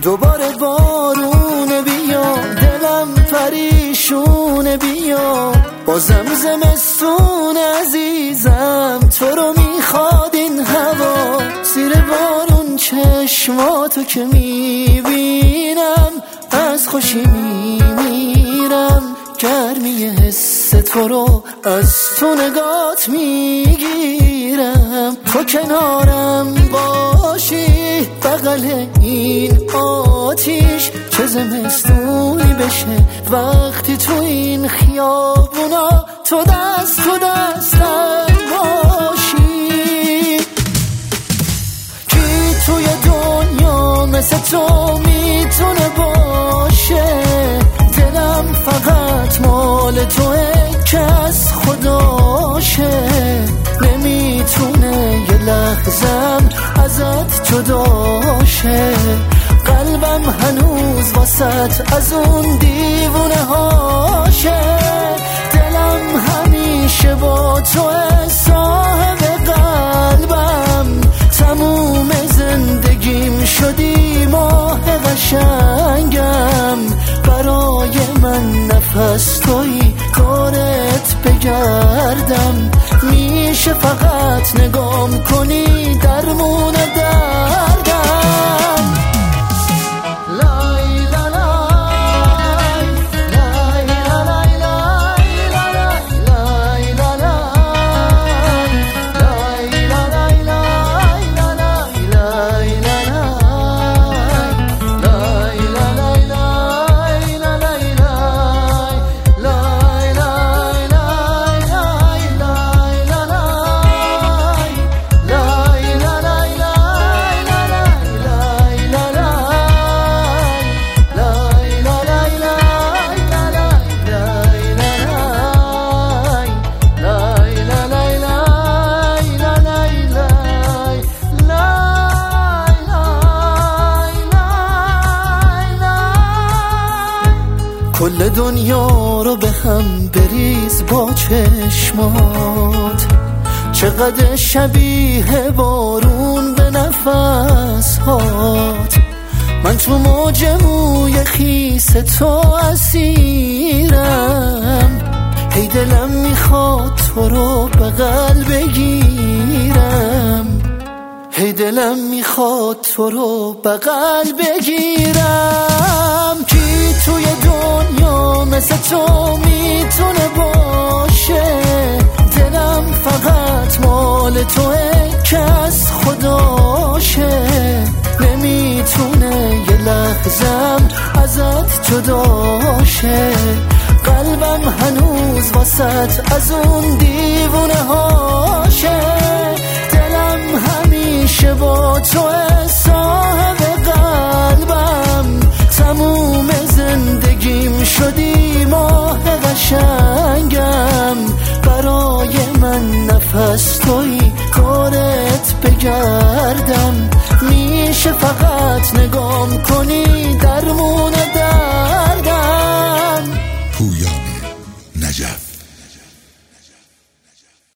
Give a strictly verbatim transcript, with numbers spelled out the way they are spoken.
دوباره بارون بیا، دلم پریشون بیا، بازم زمستون عزیزم تو رو میخواد این هوا. زیر بارون چشماتو که میبینم از خوشی میمیرم، گرمی حس تو رو از تو نگات میگیرم. تو کنارم باشی بغل این آتیش، چه زمستونی بشه وقتی تو این خیابونا تو دست تو دستم باشی. کی توی دنیا مثل تو میتونه باشه؟ دلم فقط مال توه که از خداشه، نمیتونه یه لحظم ازت جداشه. قلبم هنوز واسط از اون دیوونه هاشه، دلم همیشه با توه صاحب قلبم. تموم زندگیم شدی ماه قشنگم، برای من نفس توی کارت بگردم. میشه فقط نگام کنی درمون دردم. کل دنیا رو به هم بریز با چشمات، چقدر شبیه بارون به نفس هات. من تو موج موی خیس تو اسیرم، هی دلم میخواد تو رو بغل بگیرم، هی دلم میخواد تو رو بغل بگیرم. کی توی دنیا مثل تو میتونه باشه؟ دلم فقط مال توه که از خداشه، نمیتونه یه لحظم ازت جداشه. قلبم هنوز واسط از اون دیوونه هاشه، دلم همیشه با توه صاحب قلبم. تموم زندگیم شدی ماه قشنگم، برای من نفس توی کارت بگردم. میشه فقط نگام کنی درمون